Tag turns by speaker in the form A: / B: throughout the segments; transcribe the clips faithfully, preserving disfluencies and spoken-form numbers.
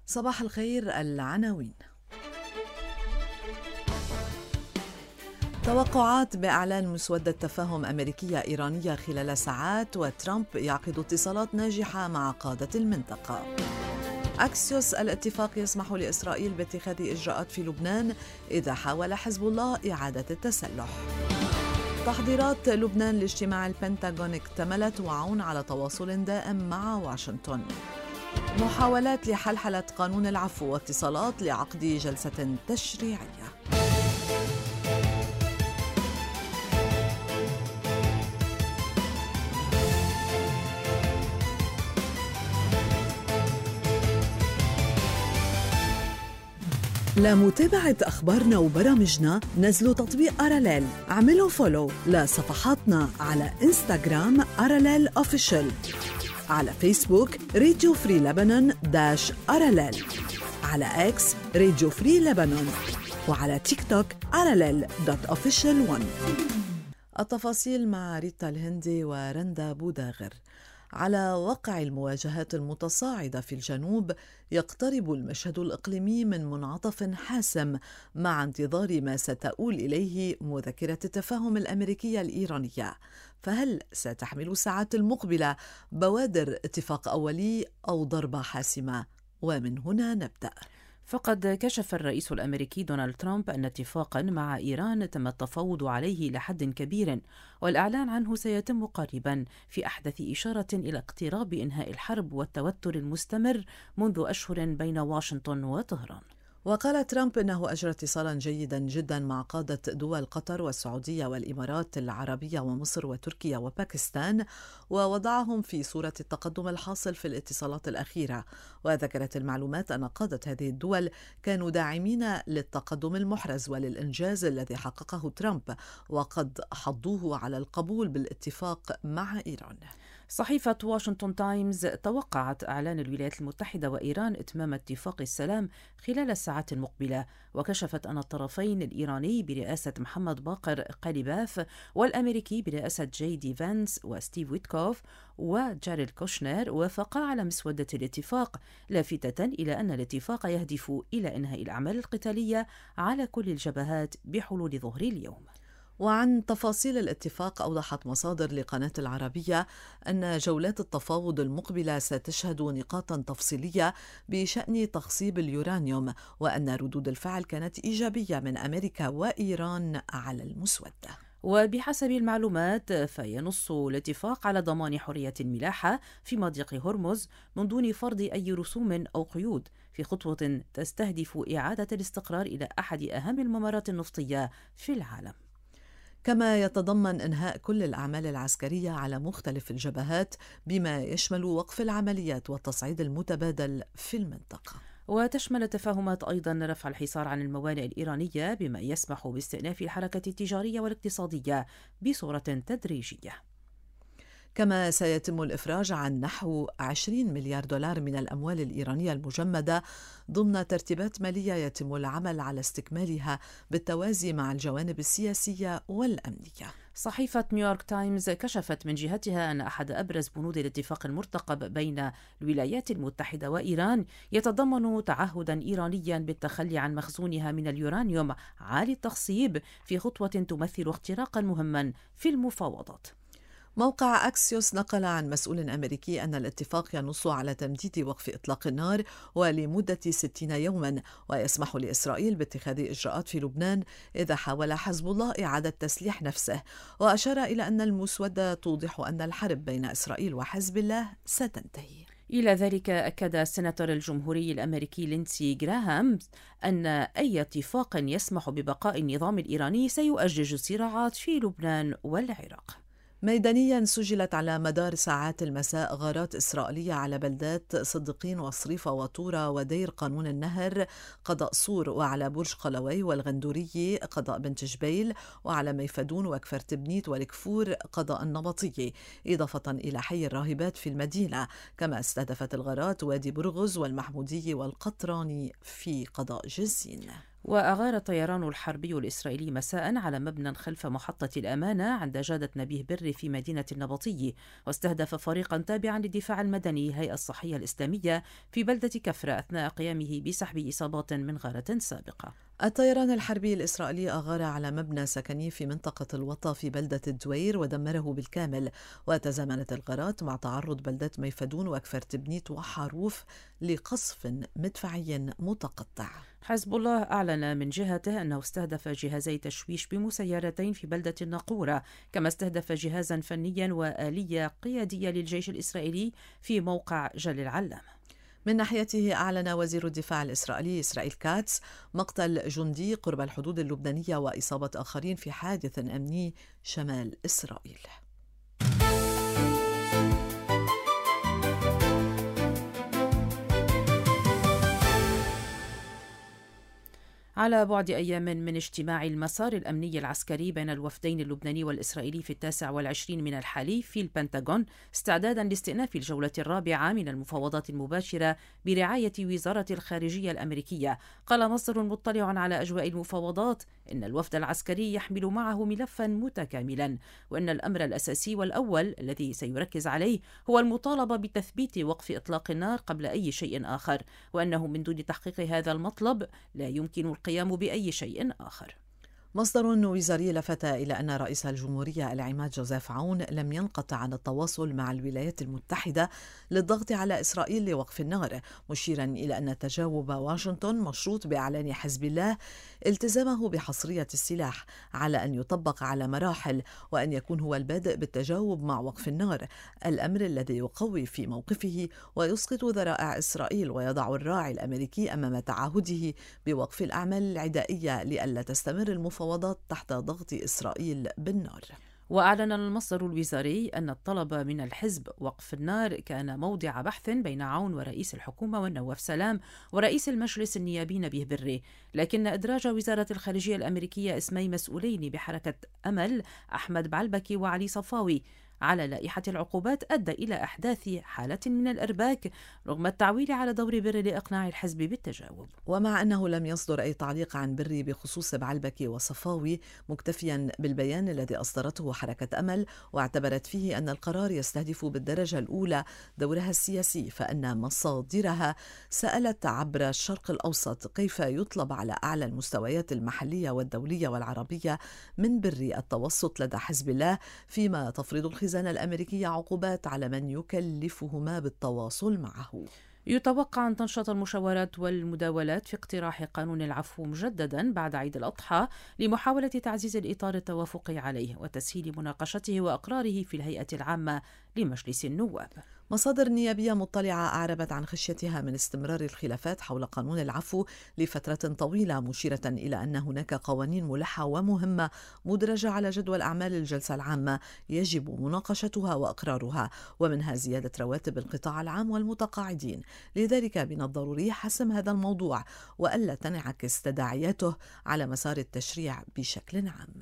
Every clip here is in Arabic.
A: صباح الخير. العناوين: توقعات بإعلان مسودة تفاهم أمريكية إيرانية خلال ساعات، وترامب يعقد اتصالات ناجحة مع قادة المنطقة. أكسيوس: الاتفاق يسمح لإسرائيل باتخاذ إجراءات في لبنان إذا حاول حزب الله إعادة التسلح. تحضيرات لبنان لاجتماع البنتاغون اكتملت، وعون على تواصل دائم مع واشنطن. محاولات لحلحلة قانون العفو، واتصالات لعقد جلسة تشريعية. لمتابعة أخبارنا وبرامجنا نزلوا تطبيق أراليل. اعملوا فولو لصفحاتنا على إنستغرام أراليل أوفيشال، على فيسبوك راديو فري لبنان داش أراليل، على إكس راديو فري لبنان، وعلى تيك توك أراليل دوت أوفيشال ون. التفاصيل مع ريتا الهندي ورندا بوداغر. على وقع المواجهات المتصاعدة في الجنوب، يقترب المشهد الإقليمي من منعطف حاسم مع انتظار ما ستؤول إليه مذكرة التفاهم الأمريكية الإيرانية. فهل ستحمل الساعات المقبلة بوادر اتفاق أولي أو ضربة حاسمة؟ ومن هنا نبدأ.
B: فقد كشف الرئيس الأمريكي دونالد ترامب أن اتفاقا مع إيران تم التفاوض عليه لحد كبير، والإعلان عنه سيتم قريبا، في أحدث إشارة إلى اقتراب إنهاء الحرب والتوتر المستمر منذ أشهر بين واشنطن وطهران.
A: وقال ترامب إنه أجرى اتصالا جيدا جدا مع قادة دول قطر والسعودية والإمارات العربية ومصر وتركيا وباكستان، ووضعهم في صورة التقدم الحاصل في الاتصالات الأخيرة. وذكرت المعلومات أن قادة هذه الدول كانوا داعمين للتقدم المحرز وللإنجاز الذي حققه ترامب، وقد حضوه على القبول بالاتفاق مع إيران.
B: صحيفة واشنطن تايمز توقعت إعلان الولايات المتحدة وإيران إتمام اتفاق السلام خلال الساعات المقبلة، وكشفت أن الطرفين، الإيراني برئاسة محمد باقر قاليباف والأمريكي برئاسة جي دي فانس وستيف ويتكوف وجاريد كوشنر، وافقا على مسودة الاتفاق، لافتة إلى أن الاتفاق يهدف إلى إنهاء الأعمال القتالية على كل الجبهات بحلول ظهر اليوم.
A: وعن تفاصيل الاتفاق، أوضحت مصادر لقناة العربية أن جولات التفاوض المقبلة ستشهد نقاطا تفصيلية بشأن تخصيب اليورانيوم، وأن ردود الفعل كانت إيجابية من أمريكا وإيران على المسودة.
B: وبحسب المعلومات فينص الاتفاق على ضمان حرية الملاحة في مضيق هرمز من دون فرض أي رسوم أو قيود، في خطوة تستهدف إعادة الاستقرار إلى أحد أهم الممرات النفطية في العالم.
A: كما يتضمن إنهاء كل الأعمال العسكرية على مختلف الجبهات، بما يشمل وقف العمليات والتصعيد المتبادل في المنطقة.
B: وتشمل التفاهمات أيضا رفع الحصار عن الموانئ الإيرانية، بما يسمح باستئناف الحركة التجارية والاقتصادية بصورة تدريجية.
A: كما سيتم الإفراج عن نحو عشرين مليار دولار من الأموال الإيرانية المجمدة ضمن ترتيبات مالية يتم العمل على استكمالها بالتوازي مع الجوانب السياسية والأمنية.
B: صحيفة نيويورك تايمز كشفت من جهتها أن أحد أبرز بنود الاتفاق المرتقب بين الولايات المتحدة وإيران يتضمن تعهدا إيرانيا بالتخلي عن مخزونها من اليورانيوم عالي التخصيب، في خطوة تمثل اختراقا مهما في المفاوضات.
A: موقع أكسيوس نقل عن مسؤول أمريكي أن الاتفاق ينص على تمديد وقف إطلاق النار ولمدة ستين يوما، ويسمح لإسرائيل باتخاذ إجراءات في لبنان إذا حاول حزب الله إعادة تسليح نفسه. وأشار إلى أن المسودة توضح أن الحرب بين إسرائيل وحزب الله ستنتهي.
B: إلى ذلك أكد السيناتور الجمهوري الأمريكي لينسي جراهام أن أي اتفاق يسمح ببقاء النظام الإيراني سيؤجج الصراعات في لبنان والعراق.
A: ميدانيا، سجلت على مدار ساعات المساء غارات إسرائيلية على بلدات صديقين وصريفة وطورة ودير قانون النهر قضاء صور، وعلى برج قلوي والغندوري قضاء بنت جبيل، وعلى ميفدون وكفر تبنيت والكفور قضاء النبطية، إضافة إلى حي الراهبات في المدينة. كما استهدفت الغارات وادي برغز والمحمودية والقطراني في قضاء جزين.
B: وأغار الطيران الحربي الإسرائيلي مساء على مبنى خلف محطة الأمانة عند جادة نبيه بري في مدينة النبطي، واستهدف فريقا تابعا للدفاع المدني هيئة الصحية الإسلامية في بلدة كفر أثناء قيامه بسحب إصابات من غارة سابقة.
A: الطيران الحربي الإسرائيلي أغار على مبنى سكني في منطقة الوطا في بلدة الدوير ودمره بالكامل، وتزامنت الغارات مع تعرض بلدة ميفدون وكفر تبنيت وحاروف لقصف مدفعي متقطع.
B: حزب الله أعلن من جهته أنه استهدف جهازي تشويش بمسيرتين في بلدة الناقورة، كما استهدف جهازا فنيا وآلية قيادية للجيش الإسرائيلي في موقع جل العلام.
A: من ناحيته أعلن وزير الدفاع الإسرائيلي إسرائيل كاتس مقتل جندي قرب الحدود اللبنانية وإصابة آخرين في حادث أمني شمال إسرائيل.
B: على بعد أيام من اجتماع المسار الأمني العسكري بين الوفدين اللبناني والإسرائيلي في التاسع والعشرين من الحالي في البنتاغون استعدادا لاستئناف الجولة الرابعة من المفاوضات المباشرة برعاية وزارة الخارجية الأمريكية، قال مصدر مطلع على أجواء المفاوضات إن الوفد العسكري يحمل معه ملفا متكاملا، وإن الأمر الأساسي والأول الذي سيركز عليه هو المطالبة بتثبيت وقف إطلاق النار قبل أي شيء آخر، وأنه من دون تحقيق هذا المطلب لا يمكن القيام بأي شيء آخر.
A: مصدر وزاري لفت إلى أن رئيس الجمهورية العماد جوزيف عون لم ينقطع عن التواصل مع الولايات المتحدة للضغط على إسرائيل لوقف النار، مشيرا إلى أن تجاوب واشنطن مشروط بإعلان حزب الله التزامه بحصرية السلاح على أن يطبق على مراحل، وأن يكون هو البادئ بالتجاوب مع وقف النار، الأمر الذي يقوي في موقفه ويسقط ذرائع إسرائيل ويضع الراعي الأمريكي أمام تعهده بوقف الأعمال العدائية لئلا تستمر المفاوضات تحت ضغط إسرائيل بالنار.
B: وأعلن المصدر الوزاري أن الطلب من الحزب وقف النار كان موضع بحث بين عون ورئيس الحكومة والنواف سلام ورئيس المجلس النيابي نبيه بري، لكن إدراج وزارة الخارجية الأمريكية اسمي مسؤولين بحركة أمل أحمد بعلبكي وعلي صفاوي على لائحة العقوبات أدى إلى إحداث حالة من الإرباك رغم التعويل على دور بري لإقناع الحزب بالتجاوب.
A: ومع أنه لم يصدر أي تعليق عن بري بخصوص بعلبكي وصفاوي، مكتفيا بالبيان الذي أصدرته حركة أمل واعتبرت فيه أن القرار يستهدف بالدرجة الأولى دورها السياسي، فأن مصادرها سألت عبر الشرق الأوسط كيف يطلب على أعلى المستويات المحلية والدولية والعربية من بري التوسط لدى حزب الله، فيما تفرض الخزانة الأمريكية عقوبات على من يكلفهما بالتواصل معه.
B: يتوقع أن تنشط المشاورات والمداولات في اقتراح قانون العفو مجددا بعد عيد الأضحى لمحاولة تعزيز الإطار التوافقي عليه وتسهيل مناقشته وأقراره في الهيئة العامة لمجلس النواب.
A: مصادر نيابية مطلعة أعربت عن خشيتها من استمرار الخلافات حول قانون العفو لفترة طويلة، مشيرة إلى أن هناك قوانين ملحة ومهمة مدرجة على جدول أعمال الجلسة العامة يجب مناقشتها وإقرارها، ومنها زيادة رواتب القطاع العام والمتقاعدين. لذلك من الضروري حسم هذا الموضوع وألا تنعكس تداعياته على مسار التشريع بشكل عام.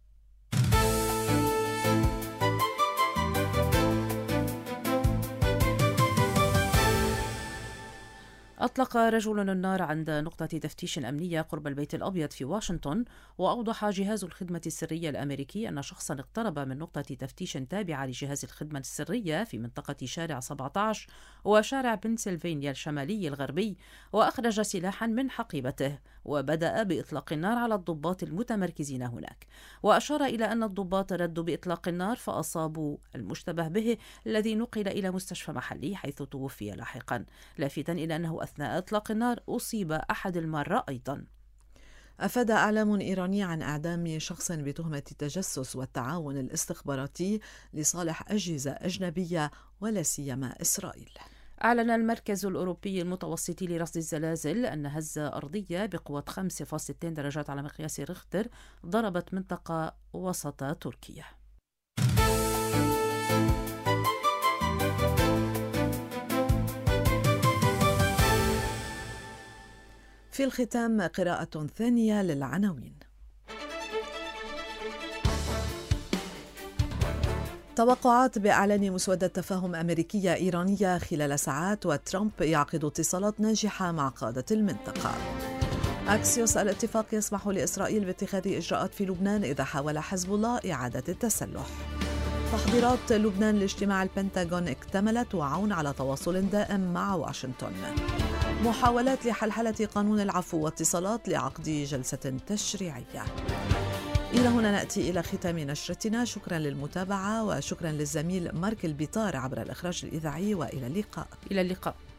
B: أطلق رجل النار عند نقطة تفتيش أمنية قرب البيت الأبيض في واشنطن، وأوضح جهاز الخدمة السرية الأمريكي أن شخصا اقترب من نقطة تفتيش تابعة لجهاز الخدمة السرية في منطقة شارع سبعة عشر وشارع بنسلفانيا الشمالي الغربي، وأخرج سلاحا من حقيبته وبدأ بإطلاق النار على الضباط المتمركزين هناك، وأشار إلى أن الضباط ردوا بإطلاق النار فأصابوا المشتبه به الذي نقل إلى مستشفى محلي حيث توفي لاحقا، لافتا إلى أنه أثناء إطلاق النار أصيب أحد المرة أيضا.
A: أفاد إعلام إيراني عن إعدام شخص بتهمة التجسس والتعاون الاستخباراتي لصالح أجهزة أجنبية ولا سيما إسرائيل.
B: أعلن المركز الأوروبي المتوسطي لرصد الزلازل أن هزة أرضية بقوة خمسة فاصلة اثنين درجات على مقياس ريختر ضربت منطقة وسط تركيا.
A: في الختام قراءة ثانية للعناوين. توقعات بإعلان مسودة تفاهم أمريكية إيرانية خلال ساعات، وترامب يعقد اتصالات ناجحة مع قادة المنطقة. أكسيوس: الاتفاق يسمح لإسرائيل باتخاذ إجراءات في لبنان إذا حاول حزب الله إعادة التسلح. تحضيرات لبنان لاجتماع البنتاغون اكتملت وعون على تواصل دائم مع واشنطن. محاولات لحلحلة قانون العفو واتصالات لعقد جلسة تشريعية. إلى هنا نأتي إلى ختام نشرتنا. شكرا للمتابعة وشكرا للزميل مارك البيطار عبر الإخراج الإذاعي، وإلى اللقاء.
B: إلى اللقاء.